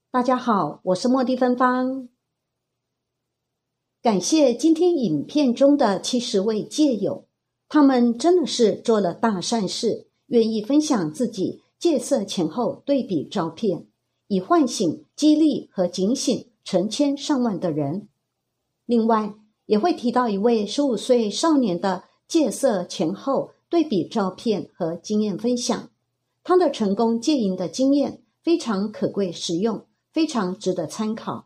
大家好，我是茉莉芬芳。感谢今天影片中的70位戒友，他们真的是做了大善事，愿意分享自己戒色前后对比照片，以唤醒、激励和警醒成千上万的人。另外，也会提到一位15岁少年的戒色前后对比照片和经验分享，他的成功戒瘾的经验非常可贵实用，非常值得参考。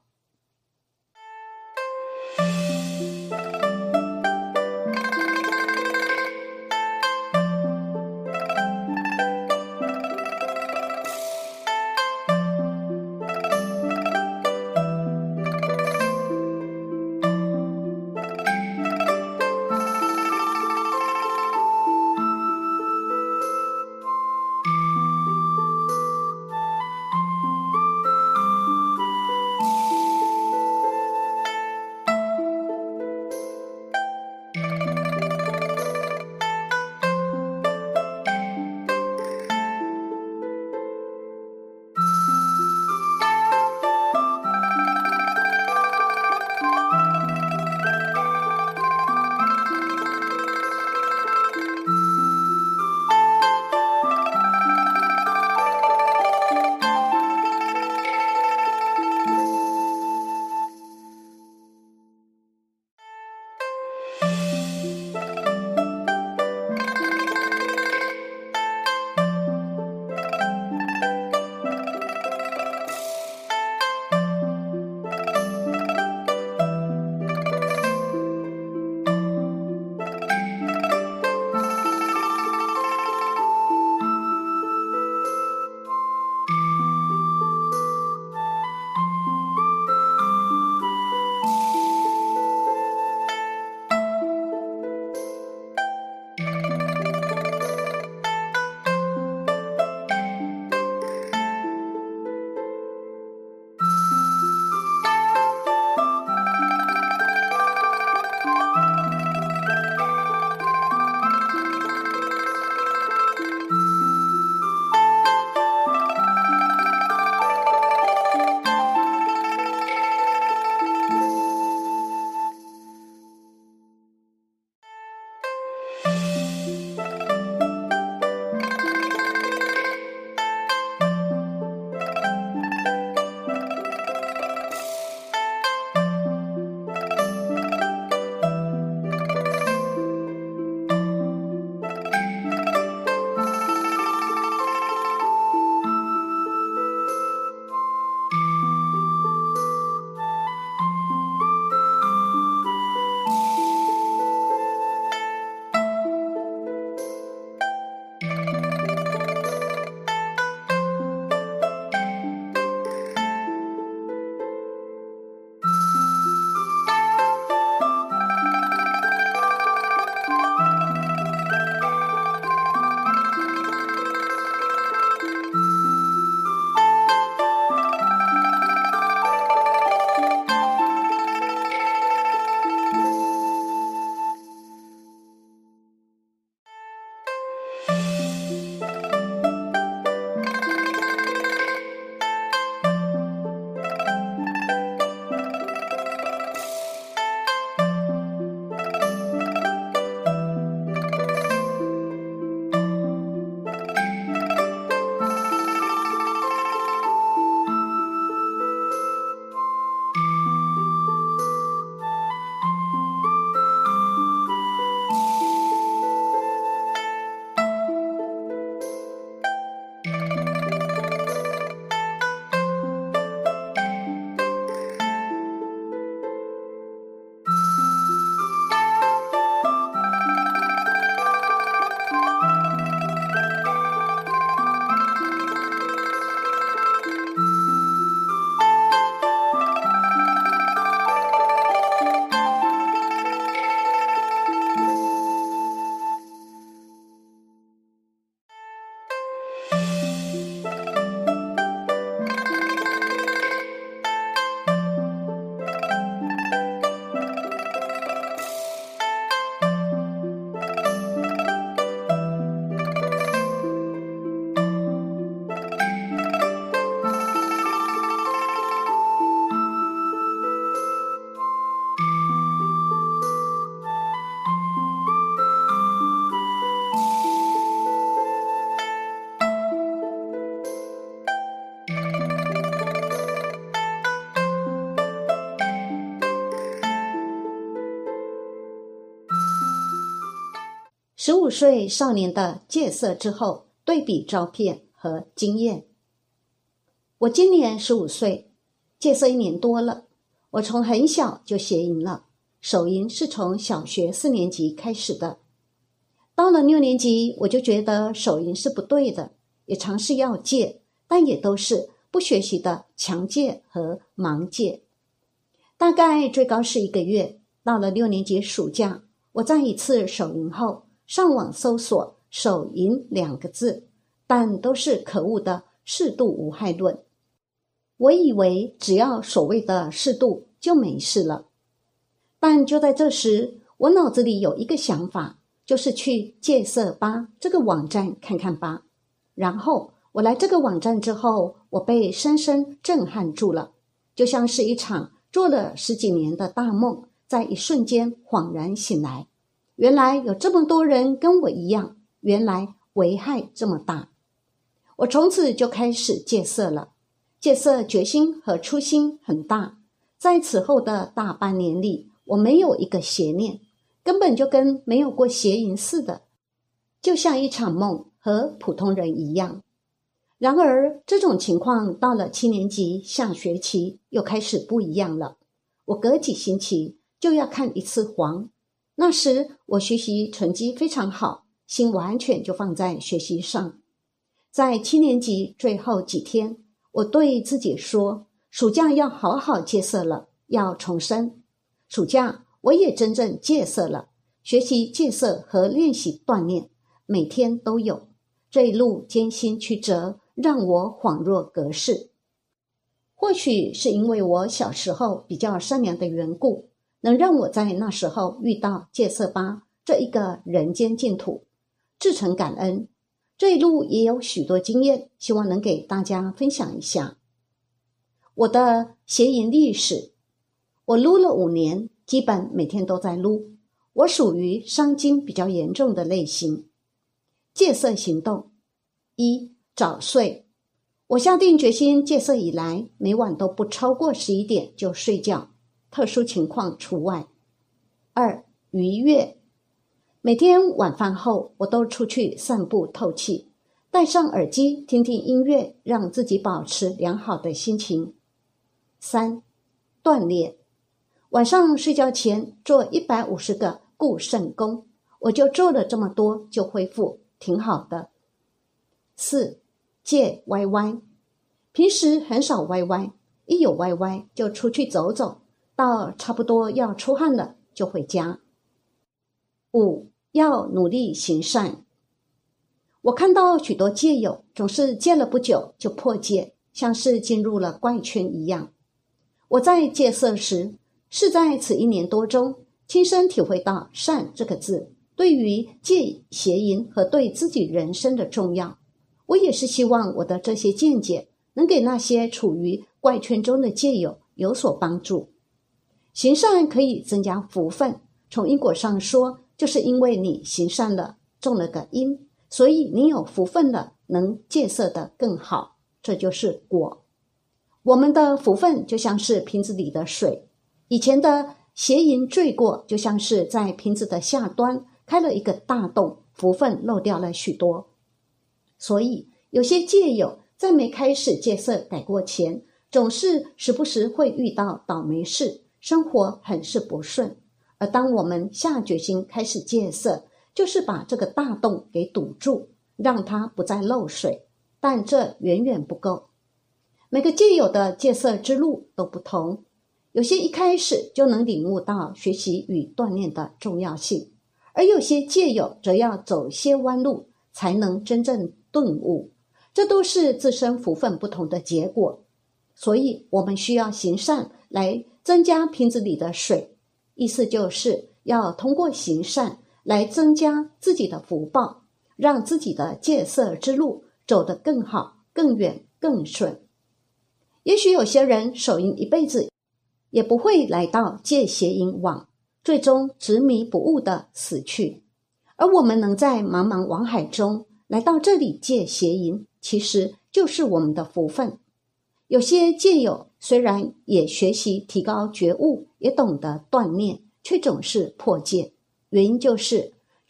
15岁少年的戒色之后对比照片和经验。我今年15岁，戒色1年多了。我从很小就邪淫了，手淫是从小学4年级开始的。到了6年级，我就觉得手淫是不对的，也尝试要戒，但也都是不学习的强戒和盲戒。大概最高是1个月。到了6年级暑假，我在一次手淫后上网搜索手淫2个字，但都是可恶的适度无害论。我以为只要所谓的适度就没事了，但就在这时，我脑子里有一个想法，就是去戒色吧这个网站看看吧。然后我来这个网站之后，我被深深震撼住了，就像是一场做了10几年的大梦，在一瞬间恍然醒来，原来有这么多人跟我一样，原来危害这么大。我从此就开始戒色了，戒色决心和初心很大。在此后的大半年里，我没有一个邪念，根本就跟没有过邪淫似的，就像一场梦，和普通人一样。然而这种情况到了7年级下学期又开始不一样了，我隔几星期就要看一次黄。那时我学习成绩非常好，心完全就放在学习上。在7年级最后几天，我对自己说，暑假要好好戒色了，要重生。暑假我也真正戒色了，学习戒色和练习锻炼，每天都有。这一路艰辛曲折，让我恍若隔世。或许是因为我小时候比较善良的缘故，能让我在那时候遇到戒色吧这一个人间净土，至诚感恩。这一路也有许多经验，希望能给大家分享一下。我的邪淫历史，我撸了5年，基本每天都在撸。我属于伤精比较严重的类型。戒色行动：1. 早睡。我下定决心戒色以来，每晚都不超过11点就睡觉，特殊情况除外。2. 愉悦。每天晚饭后，我都出去散步透气，戴上耳机听听音乐，让自己保持良好的心情。3. 锻炼。晚上睡觉前做150个固肾功，我就做了这么多就恢复，挺好的。4. 戒歪歪。平时很少歪歪，一有歪歪就出去走走，到差不多要出汗了就回家。5. 要努力行善。我看到许多戒友总是戒了不久就破戒，像是进入了怪圈一样。我在戒色时，是在此1年多中亲身体会到善这个字对于戒邪淫和对自己人生的重要。我也是希望我的这些见解能给那些处于怪圈中的戒友有所帮助。行善可以增加福分，从因果上说，就是因为你行善了，种了个因，所以你有福分了，能戒色的更好，这就是果。我们的福分就像是瓶子里的水，以前的邪淫罪过就像是在瓶子的下端开了一个大洞，福分漏掉了许多。所以有些戒友在没开始戒色改过前，总是时不时会遇到倒霉事，生活很是不顺。而当我们下决心开始戒色，就是把这个大洞给堵住，让它不再漏水，但这远远不够。每个戒友的戒色之路都不同，有些一开始就能领悟到学习与锻炼的重要性，而有些戒友则要走些弯路才能真正顿悟，这都是自身福分不同的结果。所以我们需要行善来增加瓶子里的水，意思就是要通过行善来增加自己的福报，让自己的戒色之路走得更好、更远、更顺。也许有些人手淫一辈子也不会来到戒邪淫网，最终执迷不悟的死去。而我们能在茫茫网海中来到这里戒邪淫，其实就是我们的福分。有些戒友虽然也学习提高觉悟，也懂得锻炼，却总是破戒，原因就是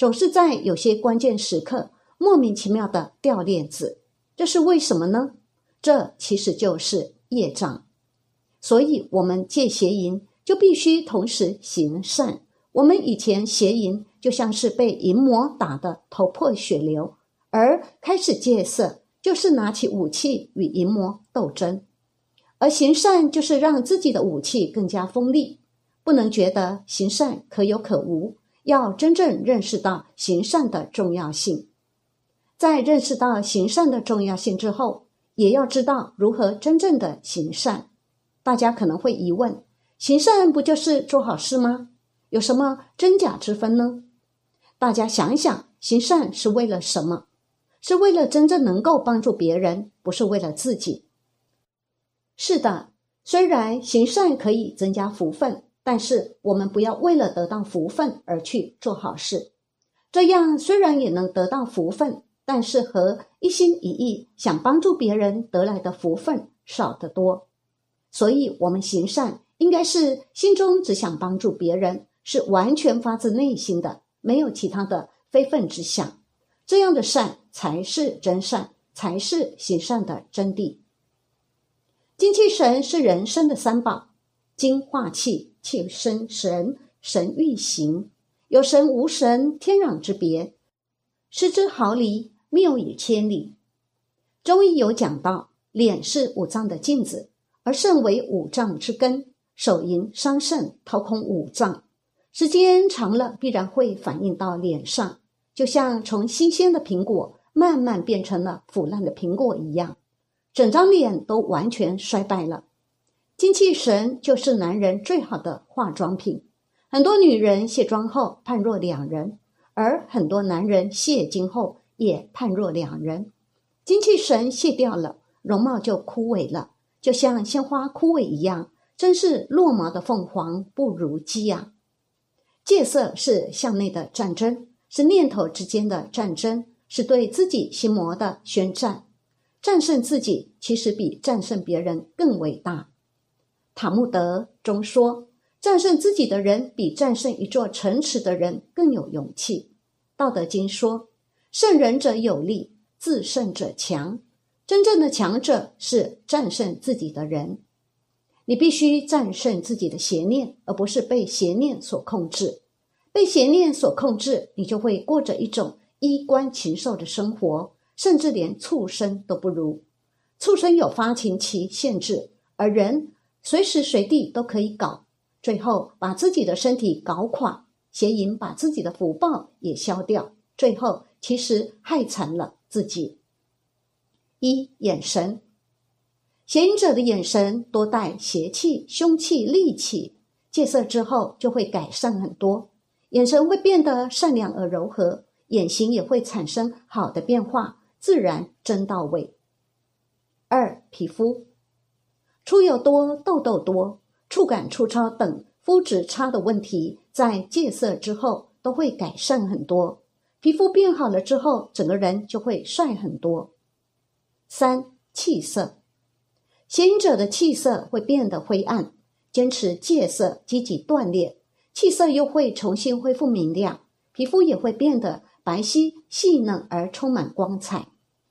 总是在有些关键时刻莫名其妙的掉链子，这是为什么呢？这其实就是业障。所以我们戒邪淫就必须同时行善。我们以前邪淫就像是被淫魔打得头破血流，而开始戒色就是拿起武器与淫魔斗争，而行善就是让自己的武器更加锋利。不能觉得行善可有可无，要真正认识到行善的重要性。在认识到行善的重要性之后，也要知道如何真正的行善。大家可能会疑问，行善不就是做好事吗？有什么真假之分呢？大家想一想，行善是为了什么？是为了真正能够帮助别人，不是为了自己。是的，虽然行善可以增加福分，但是我们不要为了得到福分而去做好事。这样虽然也能得到福分，但是和一心一意想帮助别人得来的福分少得多。所以我们行善应该是心中只想帮助别人，是完全发自内心的，没有其他的非分之想。这样的善才是真善，才是行善的真谛。精气神是人生的三宝，精化气，气生神，神育形。有神无神，天壤之别，失之毫厘，谬以千里。中医有讲到，脸是五脏的镜子，而肾为五脏之根，手淫伤肾，掏空五脏，时间长了必然会反映到脸上，就像从新鲜的苹果慢慢变成了腐烂的苹果一样，整张脸都完全衰败了。精气神就是男人最好的化妆品，很多女人卸妆后判若两人，而很多男人卸精后也判若两人。精气神卸掉了，容貌就枯萎了，就像鲜花枯萎一样，真是落毛的凤凰不如鸡啊。戒色是向内的战争，是念头之间的战争，是对自己心魔的宣战。战胜自己其实比战胜别人更伟大。塔木德中说，战胜自己的人比战胜一座城池的人更有勇气。道德经说，胜人者有力，自胜者强。真正的强者是战胜自己的人。你必须战胜自己的邪念，而不是被邪念所控制。被邪念所控制，你就会过着一种衣冠禽兽的生活，甚至连畜生都不如。畜生有发情期限制，而人随时随地都可以搞，最后把自己的身体搞垮，邪淫把自己的福报也消掉，最后其实害惨了自己。眼神，邪淫者的眼神多带邪气、凶气、戾气，戒色之后就会改善很多，眼神会变得善良而柔和，眼型也会产生好的变化，自然真到位。皮肤，出油多、痘痘多、触感粗糙等肤质差的问题，在戒色之后都会改善很多，皮肤变好了之后，整个人就会帅很多。气色，邪淫者的气色会变得灰暗，坚持戒色，积极锻炼，气色又会重新恢复明亮，皮肤也会变得白皙细嫩而充满光彩。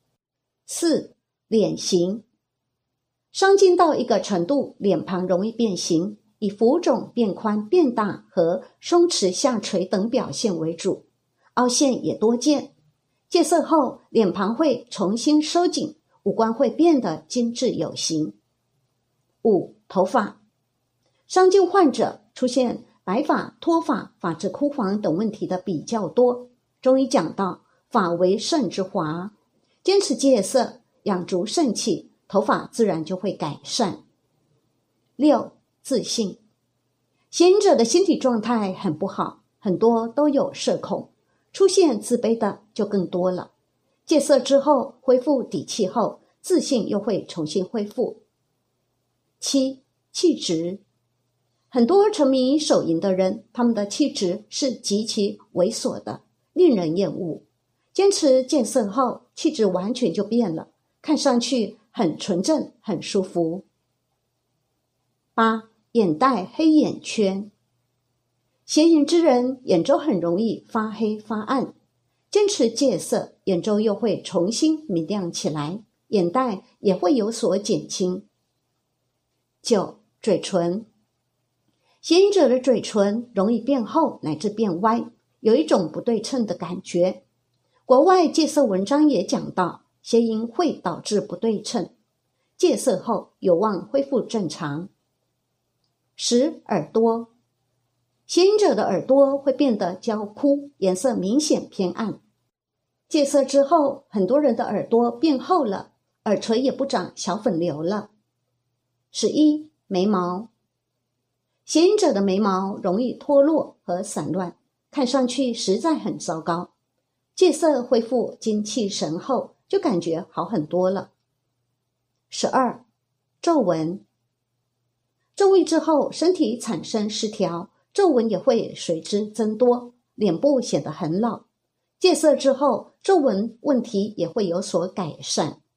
脸型，伤筋到一个程度，脸庞容易变形，以浮肿、变宽、变大和松弛下垂等表现为主，凹陷也多见。戒色后，脸庞会重新收紧，五官会变得精致有型。头发，伤筋患者出现白发、脱发、发质枯黄等问题的比较多。中医讲到，发为肾之华，坚持戒色，养足肾气，头发自然就会改善。自信，邪淫者的心理状态很不好，很多都有社恐，出现自卑的就更多了。戒色之后，恢复底气后，自信又会重新恢复。气质，很多沉迷手淫的人，他们的气质是极其猥琐的，令人厌恶。坚持戒色后，气质完全就变了，看上去很纯正，很舒服。眼袋黑眼圈， 邪淫之人眼周很容易发黑发暗，坚持戒色，眼周又会重新明亮起来，眼袋也会有所减轻。9. 嘴唇。邪淫者的嘴唇容易变厚乃至变歪，有一种不对称的感觉。国外戒色文章也讲到，邪淫会导致不对称，戒色后有望恢复正常。10. 耳朵。邪淫者的耳朵会变得焦枯，颜色明显偏暗。戒色之后，很多人的耳朵变厚了，耳垂也不长小粉瘤了。11. 眉毛。邪淫者的眉毛容易脱落和散乱，看上去实在很糟糕。戒色恢复精气神后，就感觉好很多了。12. 皱纹。纵欲之后，身体产生失调，皱纹也会随之增多，脸部显得很老。戒色之后，皱纹问题也会有所改善。